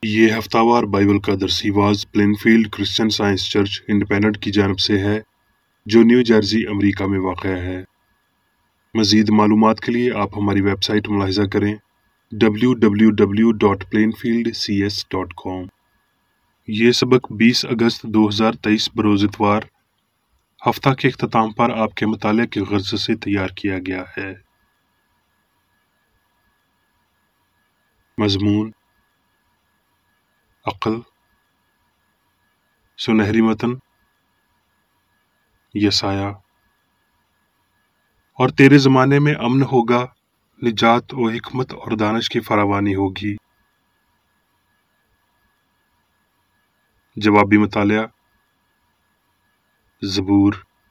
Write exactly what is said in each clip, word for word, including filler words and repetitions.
یہ ہفتہ وار بائبل کا درسی was Plainfield Christian Science church independent کی جانب سے ہے جو نیو جرسی امریکہ میں واقع ہے۔ مزید معلومات کے لیے آپ ہماری ویب سائٹ ملاحظہ کریں W W W dot Plainfield C S dot com. یہ سبق بیس اگست دو ہزار تیئیس بروز اتوار ہفتہ کے اختتام پر آپ کے مطالعہ کے غرض سے تیار کیا گیا ہے۔ مضمون: عقل، سنہری متن، یسایہ۔ اور تیرے زمانے میں امن ہوگا، نجات و حکمت اور دانش کی فراوانی ہوگی۔ جوابی مطالعہ: زبور۔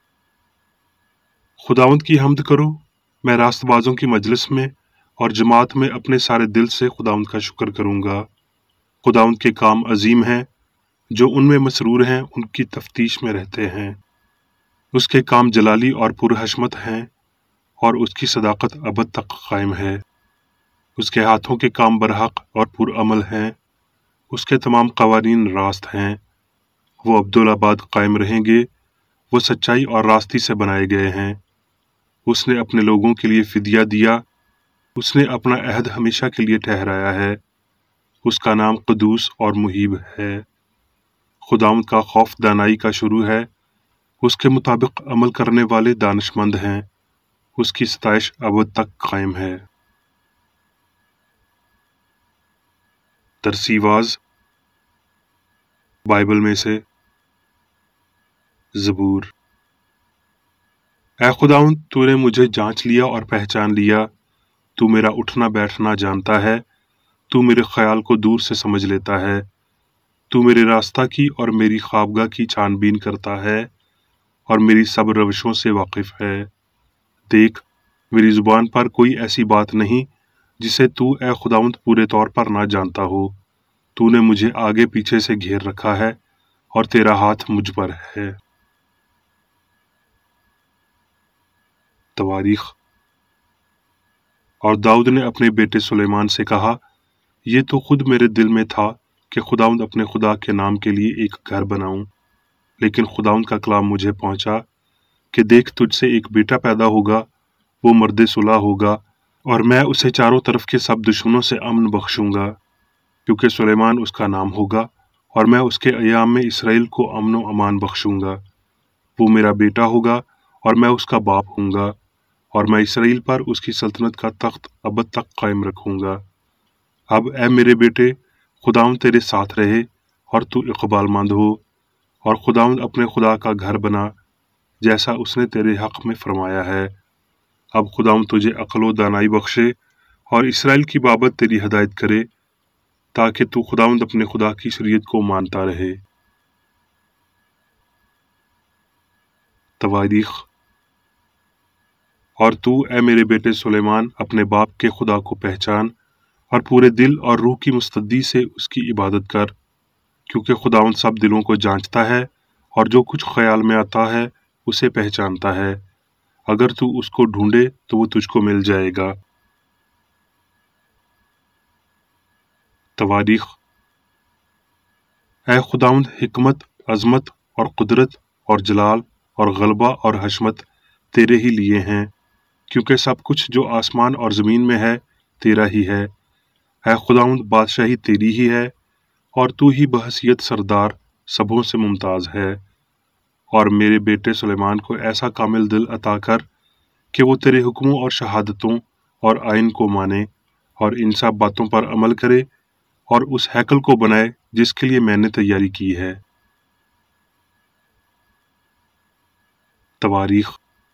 خداوند کی حمد کرو، میں راست بازوں کی مجلس میں اور جماعت میں اپنے سارے دل سے خداوند کا شکر کروں گا۔ خداوند کے کام عظیم ہیں، جو ان میں مسرور ہیں ان کی تفتیش میں رہتے ہیں۔ اس کے کام جلالی اور پرحشمت ہیں، اور اس کی صداقت ابد تک قائم ہے۔ اس کے ہاتھوں کے کام برحق اور پرعمل ہیں، اس کے تمام قوانین راست ہیں۔ وہ عبدالآباد قائم رہیں گے، وہ سچائی اور راستی سے بنائے گئے ہیں۔ اس نے اپنے لوگوں کے لیے فدیہ دیا، اس نے اپنا عہد ہمیشہ کے لیے ٹھہرایا ہے۔ اس کا نام قدوس اور محیب ہے۔ خداوند کا خوف دانائی کا شروع ہے، اس کے مطابق عمل کرنے والے دانش مند ہیں۔ اس کی ستائش ابد تک قائم ہے۔ درسی واز بائبل میں سے زبور۔ اے خداوند، تو نے مجھے جانچ لیا اور پہچان لیا۔ تو میرا اٹھنا بیٹھنا جانتا ہے، تو میرے خیال کو دور سے سمجھ لیتا ہے۔ تو میرے راستہ کی اور میری خوابگاہ کی چھان بین کرتا ہے، اور میری سب روشوں سے واقف ہے۔ دیکھ، میری زبان پر کوئی ایسی بات نہیں جسے تو اے خداوند پورے طور پر نہ جانتا ہو۔ تو نے مجھے آگے پیچھے سے گھیر رکھا ہے، اور تیرا ہاتھ مجھ پر ہے۔ تواریخ۔ اور داؤد نے اپنے بیٹے سلیمان سے کہا، یہ تو خود میرے دل میں تھا کہ خداوند اپنے خدا کے نام کے لیے ایک گھر بناؤں، لیکن خداوند کا کلام مجھے پہنچا کہ دیکھ، تجھ سے ایک بیٹا پیدا ہوگا، وہ مرد صلح ہوگا، اور میں اسے چاروں طرف کے سب دشمنوں سے امن بخشوں گا، کیونکہ سلیمان اس کا نام ہوگا، اور میں اس کے ایام میں اسرائیل کو امن و امان بخشوں گا۔ وہ میرا بیٹا ہوگا، اور میں اس کا باپ ہوں گا، اور میں اسرائیل پر اس کی سلطنت کا تخت ابد تک قائم رکھوں گا۔ اب اے میرے بیٹے، خداوند تیرے ساتھ رہے، اور تو اقبال مند ہو، اور خداوند اپنے خدا کا گھر بنا، جیسا اس نے تیرے حق میں فرمایا ہے۔ اب خداوند تجھے عقل و دانائی بخشے، اور اسرائیل کی بابت تیری ہدایت کرے، تاکہ تو خداوند اپنے خدا کی شریعت کو مانتا رہے۔ تواریخ۔ اور تو اے میرے بیٹے سلیمان اپنے باپ کے خدا کو پہچان، اور پورے دل اور روح کی مستدی سے اس کی عبادت کر، کیونکہ خداوند سب دلوں کو جانچتا ہے، اور جو کچھ خیال میں آتا ہے اسے پہچانتا ہے۔ اگر تو اس کو ڈھونڈے تو وہ تجھ کو مل جائے گا۔ تواریخ۔ اے خداوند، حکمت، عظمت اور قدرت اور جلال اور غلبہ اور حشمت تیرے ہی لیے ہیں، کیونکہ سب کچھ جو آسمان اور زمین میں ہے تیرا ہی ہے۔ اے خداوند، بادشاہی تیری ہی ہے، اور تو ہی بحیثیت سردار سبوں سے ممتاز ہے۔ اور میرے بیٹے سلیمان کو ایسا کامل دل عطا کر کہ وہ تیرے حکموں اور شہادتوں اور آئین کو مانے، اور ان سب باتوں پر عمل کرے، اور اس ہیکل کو بنائے جس کے لیے میں نے تیاری کی ہے۔ تواریخ۔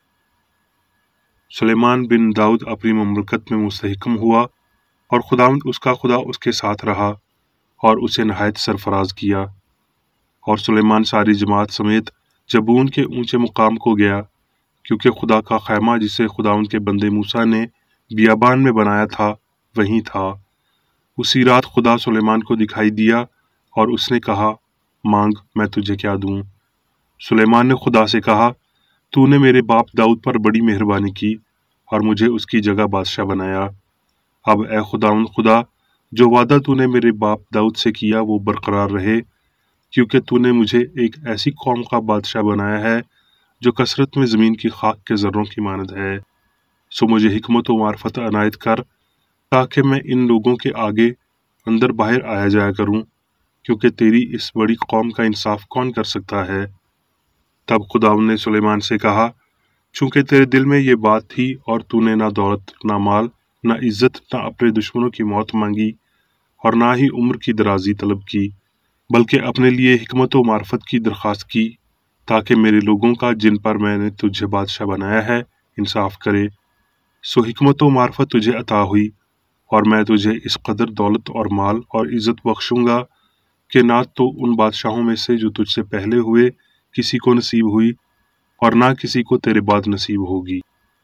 سلیمان بن داؤد اپنی مملکت میں مستحکم ہوا، اور خداوند اس کا خدا اس کے ساتھ رہا، اور اسے نہایت سرفراز کیا۔ اور سلیمان ساری جماعت سمیت جبون کے اونچے مقام کو گیا، کیونکہ خدا کا خیمہ جسے خداوند کے بندے موسیٰ نے بیابان میں بنایا تھا وہیں تھا۔ اسی رات خدا سلیمان کو دکھائی دیا، اور اس نے کہا، مانگ، میں تجھے کیا دوں۔ سلیمان نے خدا سے کہا، تو نے میرے باپ داؤد پر بڑی مہربانی کی، اور مجھے اس کی جگہ بادشاہ بنایا۔ اب اے خداوند خدا، जो वादा तूने मेरे बाप दाऊद से किया वो बरकरार रहे, क्योंकि तूने मुझे एक ऐसी कौम का बादशाह बनाया है जो कसरत में ज़मीन की खाक के ज़र्रों की मानद है। सो मुझे हिकमत व मार्फत अनायत कर, ताकि मैं इन लोगों के आगे अंदर बाहर आया जाया करूं, क्योंकि तेरी इस बड़ी कौम का इंसाफ कौन कर सकता है। तब खुदावंद ने सुलेमान से कहा, चूंकि तेरे दिल में ये बात थी और तूने ना दौलत, ना माल, ना इज्जत, ना अपने दुश्मनों की मौत मांगी और ना ही उम्र की दराजी तलब की, बल्कि अपने लिए हिकमत व मार्फत की दरख्वास्त की, ताकि मेरे लोगों का जिन पर मैंने तुझे बादशाह बनाया है इंसाफ करे। सो हिकमत व मार्फत तुझे अता हुई, और मैं तुझे इस कदर दौलत और माल और इज्जत बख्शूंगा कि ना तो उन बादशाहों में से जो तुझसे पहले हुए किसी को नसीब हुई, और ना किसी को तेरे बाद नसीब होगी।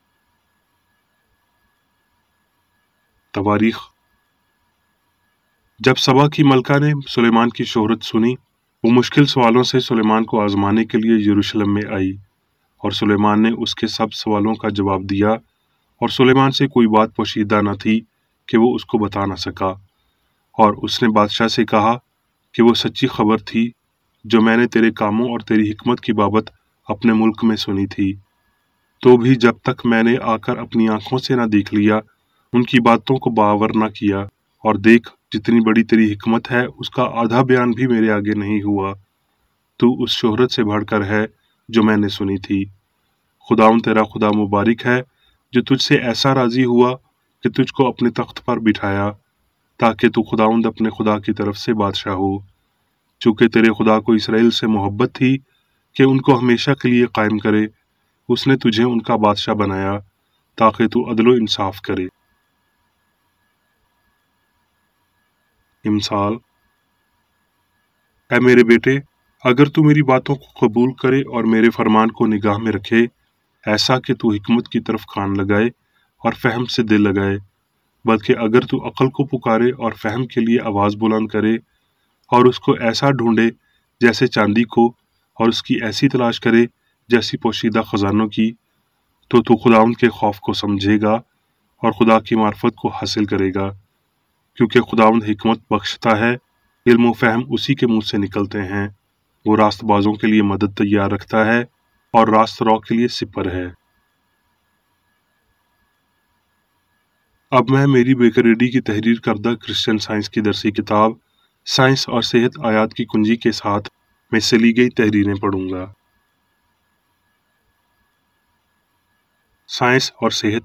तवारीख। जब सबा की मलका ने सुलेमान की शोहरत सुनी, वो मुश्किल सवालों से सुलेमान को आजमाने के लिए यरूशलेम में आई, और सुलेमान ने उसके सब सवालों का जवाब दिया, और सुलेमान से कोई बात पोशीदा न थी कि वो उसको बता न सका। और उसने बादशाह से कहा कि वो सच्ची खबर थी जो मैंने तेरे कामों और तेरी हिकमत की बाबत अपने मुल्क में सुनी थी। तो भी जब तक मैंने आकर अपनी आंखों से न देख लिया, उनकी बातों को बावर न किया, और देख जितनी बड़ी तेरी हिकमत है उसका आधा बयान भी मेरे आगे नहीं हुआ। तू उस शोहरत से बढ़कर है जो मैंने सुनी थी। खुदाउन तेरा खुदा मुबारक है जो तुझसे ऐसा राजी हुआ कि तुझको अपने तख्त पर बिठाया, ताकि तू खुदाउंद अपने खुदा की तरफ से बादशाह हो। चूंकि तेरे खुदा को इसराइल से मोहब्बत थी कि उनको हमेशा के लिए कायम करे, उसने तुझे उनका बादशाह बनाया, ताकि तू अदलो इंसाफ करे। इमसाल। ऐ मेरे बेटे, अगर तू मेरी बातों को कबूल करे और मेरे फरमान को निगाह में रखे, ऐसा कि तू हिकमत की तरफ कान लगाए और फहम से दिल लगाए, बल्कि अगर तू अक्ल को पुकारे और फहम के लिए आवाज़ बुलंद करे, और उसको ऐसा ढूंढे जैसे चांदी को, और उसकी ऐसी तलाश करे जैसी पोशीदा खजानों की, तो तू खुदावंद के खौफ को समझेगा और खुदा की मार्फत को हासिल करेगा, क्योंकि खुदावंद हिकमत बख्शता है, इल्म व फहम उसी के मुंह से निकलते हैं। वो रास्तबाजों के लिए मदद तैयार रखता है और रास्त रौ के लिए सिपर है। अब मैं मेरी बेकरेडी की तहरीर करदा क्रिश्चियन साइंस की दरसी किताब साइंस और सेहत आयात की कुंजी के साथ में से ली गई तहरीरें पढ़ूंगा। साइंस और सेहत।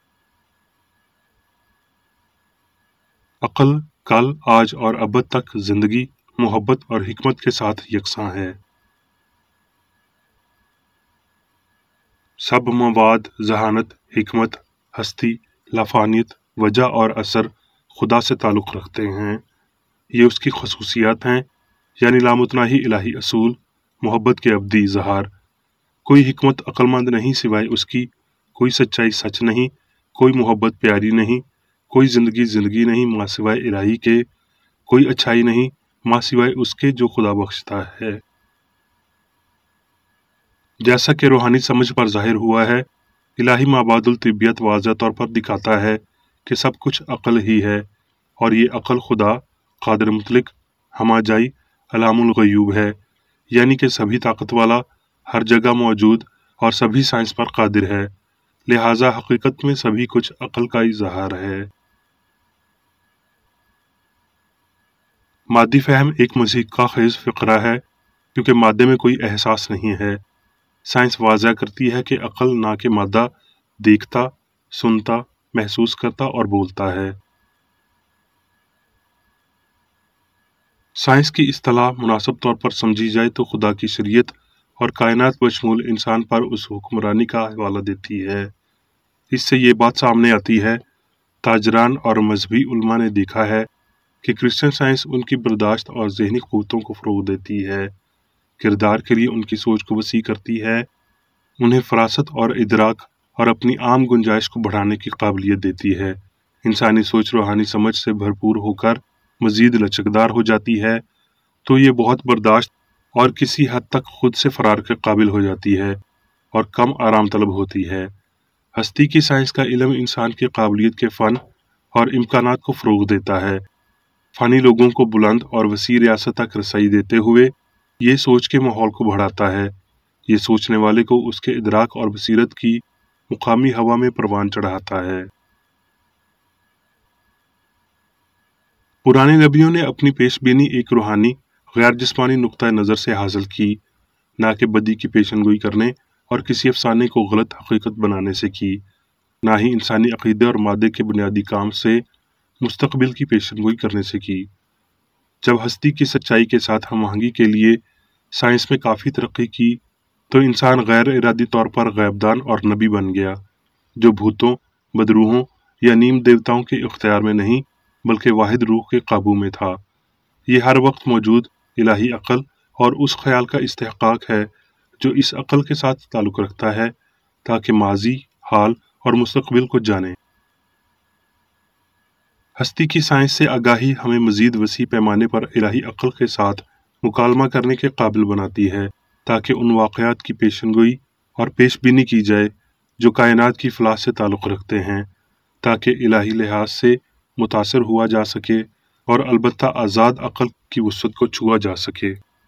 अक्ल कल, आज और अब तक जिंदगी, मोहब्बत और हिकमत के साथ यकसां है। सब मवाद, जहानत, हिकमत, हस्ती, लाफानियत, वजह और असर खुदा से ताल्लुक़ रखते हैं। ये उसकी खसूसियात हैं, यानी लामुतनाही इलाही असूल, मोहब्बत के अब्दी इजहार। कोई हिकमत अक्लमंद नहीं सिवाय उसकी, कोई सच्चाई सच नहीं, कोई मोहब्बत प्यारी नहीं, कोई जिंदगी जिंदगी नहीं माँ सिवाय इलाही के, कोई अच्छाई नहीं माँ सिवाय उसके जो खुदा बख्शता है। जैसा कि रूहानी समझ पर जाहिर हुआ है, इलाही माबादुल तिबियत वाज़ह तौर पर दिखाता है कि सब कुछ अक्ल ही है, और ये अक्ल खुदा कादिर मुतलिक हमाजाई अलामुल गयूब है, यानी कि सभी ताकत वाला, हर जगह मौजूद और सभी साइंस पर कादिर है। लिहाजा हकीकत में सभी कुछ अक्ल का इजहार है। मादी फहम एक मज़ीक का खेज फ़िक्रा है, क्योंकि मादे में कोई एहसास नहीं है। साइंस वाज़ह करती है कि अक्ल ना कि मादा देखता, सुनता, महसूस करता और बोलता है। साइंस की इस्तिलाह मुनासिब तौर पर समझी जाए तो खुदा की शरीयत और कायनात बशमूल इंसान पर उस हुक्मरानी का हवाला देती है। इससे ये बात सामने आती है, ताजरान और मजहबी उलमा ने देखा है कि क्रिश्चियन साइंस उनकी बर्दाश्त और जहनी क़ुव्वतों को फ़रोग़ देती है, किरदार के लिए उनकी सोच को वसी करती है, उन्हें फरासत और इदराक और अपनी आम गुंजाइश को बढ़ाने की काबिलियत देती है। इंसानी सोच रूहानी समझ से भरपूर होकर मज़ीद लचकदार हो जाती है, तो ये बहुत बर्दाश्त और किसी हद तक खुद से फरार के काबिल हो जाती है और कम आराम तलब होती है। हस्ती की साइंस का इल्म इंसान की काबिलियत के फ़न और इम्कानात को फ़रोग़ देता है, फ़ानी लोगों को बुलंद और वसी रियासत तक रसाई देते हुए ये सोच के माहौल को बढ़ाता है। ये सोचने वाले को उसके इदराक और बसीरत की मुकामी हवा में परवान चढ़ाता है। पुराने नबियों ने अपनी पेशबीनी एक रूहानी गैर जिस्मानी नुक्ता नज़र से हासिल की, ना कि बदी की पेशनगोई करने और किसी अफसाने को गलत हकीकत बनाने से की, ना ही इंसानी अकीदे और मादे के बुनियादी काम से मुस्तकबिल की पेशनगोई करने से की। जब हस्ती की सच्चाई के साथ हम आहंगी के लिए साइंस में काफ़ी तरक्की की तो इंसान गैर इरादी तौर पर गैबदान और नबी बन गया, जो भूतों, बदरूहों या नीम देवताओं के इख्तियार में नहीं बल्कि वाहिद रूह के काबू में था। ये हर वक्त मौजूद इलाही अक्ल और उस ख्याल का इस्तेहकाक है जो इस अक्ल के साथ ताल्लुक़ रखता है ताकि माजी, हाल और मुस्तकबिल को जाने। हस्ती की साइंस से आगाही हमें मज़ीद वसी पैमाने पर इलाही अक्ल के साथ मुकालमा करने के काबिल बनाती है ताकि उन वाक़यात की पेशनगोई और पेशबीनी की जाए जो कायनात की फलाह से ताल्लुक़ रखते हैं, ताकि इलाही लिहाज से मुतासर हुआ जा सके और अलबत्ता आज़ाद अक्ल की वुसअत को छुआ जा सके।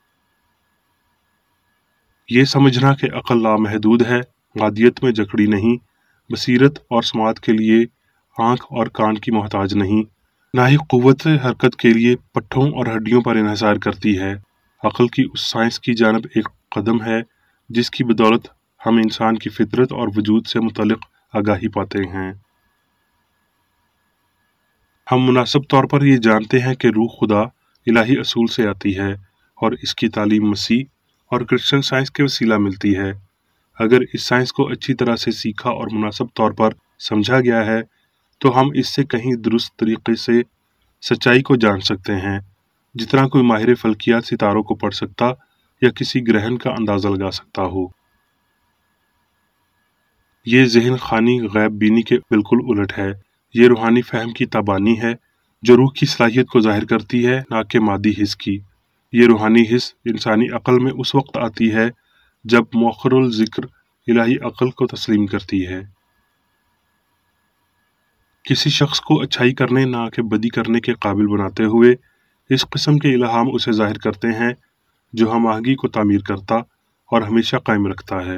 ये समझना कि अक्ल लामहदूद है, गादियत में जकड़ी नहीं, बसीरत और समात के लिए आँख और कान की मोहताज नहीं, ना ही क़ुव्वत हरकत के लिए पट्ठों और हड्डियों पर इन्हिसार करती है। अक्ल की उस साइंस की जानब एक कदम है जिसकी बदौलत हम इंसान की फितरत और वजूद से मुतल्लिक़ आगाही पाते हैं। हम मुनासिब तौर पर ये जानते हैं कि रूह खुदा इलाही असूल से आती है और इसकी तालीम मसीह और क्रिश्चियन साइंस के वसीला मिलती है। अगर इस साइंस को अच्छी तरह से सीखा और मुनासिब तौर पर समझा गया है तो हम इससे कहीं दुरुस्त तरीके से सच्चाई को जान सकते हैं, जितना कोई माहिर फल्कियात सितारों को पढ़ सकता या किसी ग्रहण का अंदाज़ा लगा सकता हो। ये ज़हन खानी गैब बीनी के बिल्कुल उलट है। ये रूहानी फ़हम की ताबानी है जो रूह की सलाहियत को ज़ाहिर करती है, ना कि मादी हिस्स की। ये रूहानी हिस्स इंसानी अक्ल में उस वक्त आती है जब मौखरुल ज़िक्र इलाही अक्ल को तस्लीम करती है। किसी शख्स को अच्छाई करने ना कि बदी करने के काबिल बनाते हुए इस किस्म के इल्हाम उसे ज़ाहिर करते हैं जो हम आहंगी को तामीर करता और हमेशा कायम रखता है।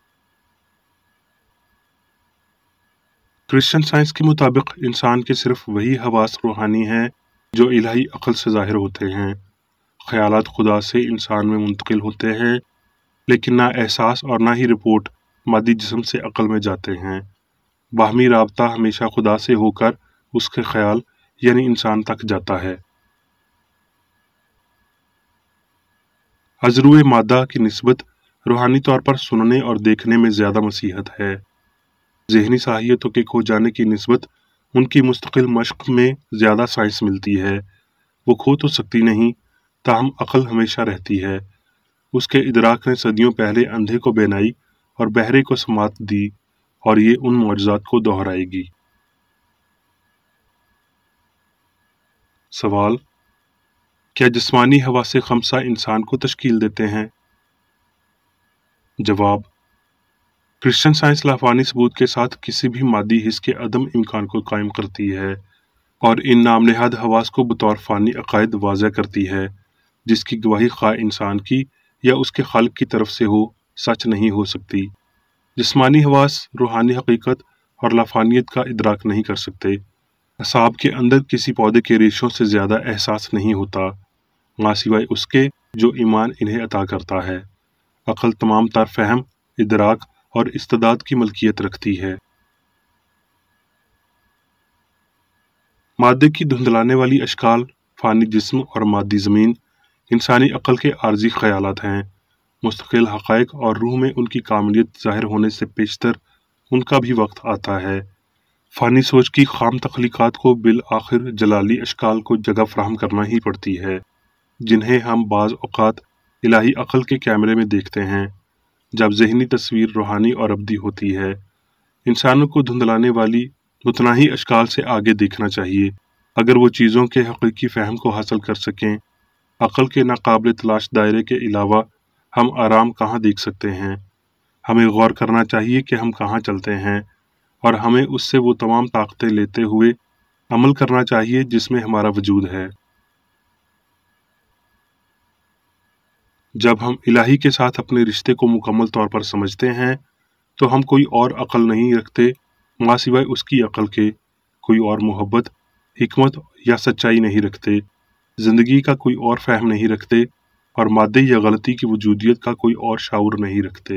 क्रिश्चियन साइंस के मुताबिक इंसान के सिर्फ वही हवास रूहानी हैं जो इलाही अक्ल से ज़ाहिर होते हैं। ख्यालात खुदा से इंसान में मुंतकिल होते हैं, लेकिन ना एहसास और ना ही रिपोर्ट मादी जिस्म से अक्ल में जाते हैं। बाहमी राबता हमेशा खुदा से होकर उसके ख्याल यानी इंसान तक जाता है। अज़रूए मादा की निस्बत रूहानी तौर पर सुनने और देखने में ज़्यादा मसीहत है। ज़हनी सलाहियतों के खो जाने की निस्बत उनकी मुस्तकिल मश्क में ज़्यादा साइंस मिलती है। वो खो तो सकती नहीं, ताहम अक्ल हमेशा रहती है। उसके इदराक ने सदियों पहले अंधे को बेनाई और बहरे को समात दी और ये उन मौजज़ात को दोहराएगी। सवाल: क्या जिस्मानी हवासे खमसा इंसान को तश्कील देते हैं? जवाब: क्रिश्चियन साइंस लाफानी सबूत के साथ किसी भी मादी हिस्स के अदम इम्कान को कायम करती है और इन नामनहाद हवास को बतौर फ़ानी अकायद वाज़ह करती है, जिसकी गवाही खा इंसान की या उसके खालिक की तरफ से हो, सच नहीं हो सकती। जिस्मानी हवास रूहानी हकीकत और लाफानियत का इदराक नहीं कर सकते। असाब के अंदर किसी पौधे के रेशों से ज़्यादा एहसास नहीं होता, ना सिवाय उसके जो ईमान इन्हें अता करता है। अक्ल तमाम तर फ़हम, इदराक और इस्तिदाद की मलकियत रखती है। मादे की धुंधलाने वाली अशकाल, फ़ानी जिस्म और मादी ज़मीन इंसानी अक्ल के आर्जी ख्यालात हैं। मुस्तकिल हक़ाइक़ और रूह में उनकी कामिलियत ज़ाहिर होने से पेशतर उनका भी वक्त आता है। फ़ानी सोच की खाम तख्लीक़ात को बिल आखिर जलाली अशकाल को जगह फ़राहम करना ही पड़ती है, जिन्हें हम बाज़ औक़ात इलाही अक्ल के कैमरे में देखते हैं। जब ज़हनी तस्वीर रूहानी और अब्दी होती है, इंसानों को धुंधलाने वाली उतना ही अशकाल से आगे देखना चाहिए अगर वो चीज़ों के हक़ीक़ी फ़हम को हासिल कर सकें। अक्ल के नाकाबिल तलाश दायरे के अलावा हम आराम कहाँ देख सकते हैं? हमें गौर करना चाहिए कि हम कहाँ चलते हैं और हमें उससे वो तमाम ताकतें लेते हुए अमल करना चाहिए जिसमें हमारा वजूद है। جب ہم الہی کے ساتھ اپنے رشتے کو مکمل طور پر سمجھتے ہیں تو ہم کوئی اور عقل نہیں رکھتے ماں سوائے اس کی عقل کے، کوئی اور محبت، حکمت یا سچائی نہیں رکھتے، زندگی کا کوئی اور فہم نہیں رکھتے، اور مادے یا غلطی کی وجودیت کا کوئی اور شعور نہیں رکھتے۔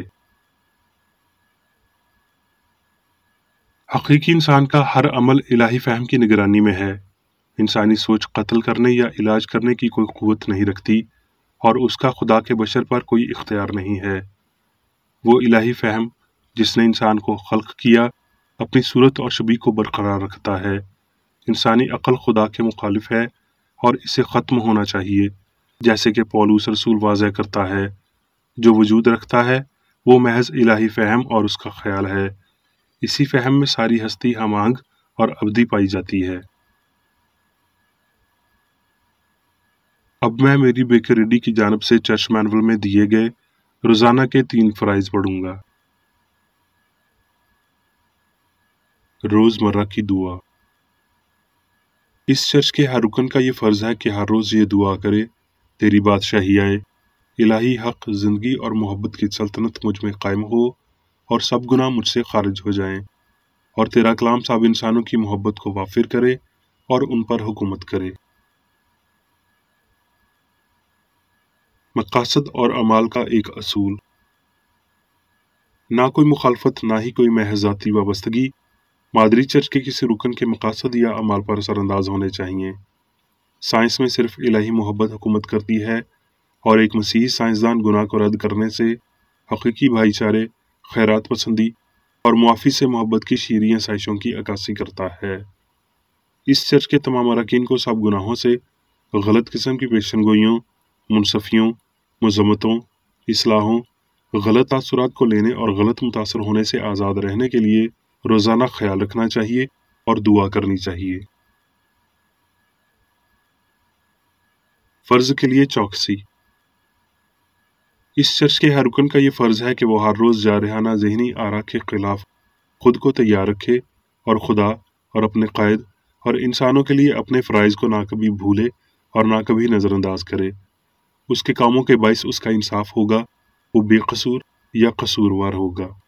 حقیقی انسان کا ہر عمل الہی فہم کی نگرانی میں ہے۔ انسانی سوچ قتل کرنے یا علاج کرنے کی کوئی قوت نہیں رکھتی، اور اس کا خدا کے بشر پر کوئی اختیار نہیں ہے۔ وہ الہی فہم جس نے انسان کو خلق کیا اپنی صورت اور شبیہ کو برقرار رکھتا ہے۔ انسانی عقل خدا کے مخالف ہے اور اسے ختم ہونا چاہیے، جیسے کہ پولس رسول واضح کرتا ہے۔ جو وجود رکھتا ہے وہ محض الہی فہم اور اس کا خیال ہے۔ اسی فہم میں ساری ہستی ہم آہنگ اور ابدی پائی جاتی ہے۔ اب میں میری بیکر ریڈی کی جانب سے چرچ مینول میں دیے گئے روزانہ کے تین فرائض پڑھوں گا۔ روزمرہ کی دعا۔ اس چرچ کے ہر رکن کا یہ فرض ہے کہ ہر روز یہ دعا کرے: تیری بادشاہی آئے، الہی حق، زندگی اور محبت کی سلطنت مجھ میں قائم ہو، اور سب گناہ مجھ سے خارج ہو جائیں، اور تیرا کلام سب انسانوں کی محبت کو وافر کرے اور ان پر حکومت کرے۔ مقاصد اور اعمال کا ایک اصول۔ نہ کوئی مخالفت، نہ ہی کوئی محض ذاتی وابستگی مادری چرچ کے کسی رکن کے مقاصد یا اعمال پر اثر انداز ہونے چاہیے۔ سائنس میں صرف الہی محبت حکومت کرتی ہے، اور ایک مسیحی سائنسدان گناہ کو رد کرنے سے حقیقی بھائی چارے، خیرات پسندی اور معافی سے محبت کی شیریں آسائشوں کی عکاسی کرتا ہے۔ اس چرچ کے تمام اراکین کو سب گناہوں سے، غلط قسم کی پیشن گوئیوں، منصفیوں، مذمتوں، اصلاحوں، غلط تاثرات کو لینے اور غلط متاثر ہونے سے آزاد رہنے کے لیے روزانہ خیال رکھنا چاہیے اور دعا کرنی چاہیے۔ فرض کے لیے چوکسی۔ اس چرچ کے ہر رکن کا یہ فرض ہے کہ وہ ہر روز جارحانہ ذہنی آرا کے خلاف خود کو تیار رکھے، اور خدا اور اپنے قائد اور انسانوں کے لیے اپنے فرائض کو نہ کبھی بھولے اور نہ کبھی نظر انداز کرے۔ اس کے کاموں کے باعث اس کا انصاف ہوگا، وہ بے قصور یا قصوروار ہوگا۔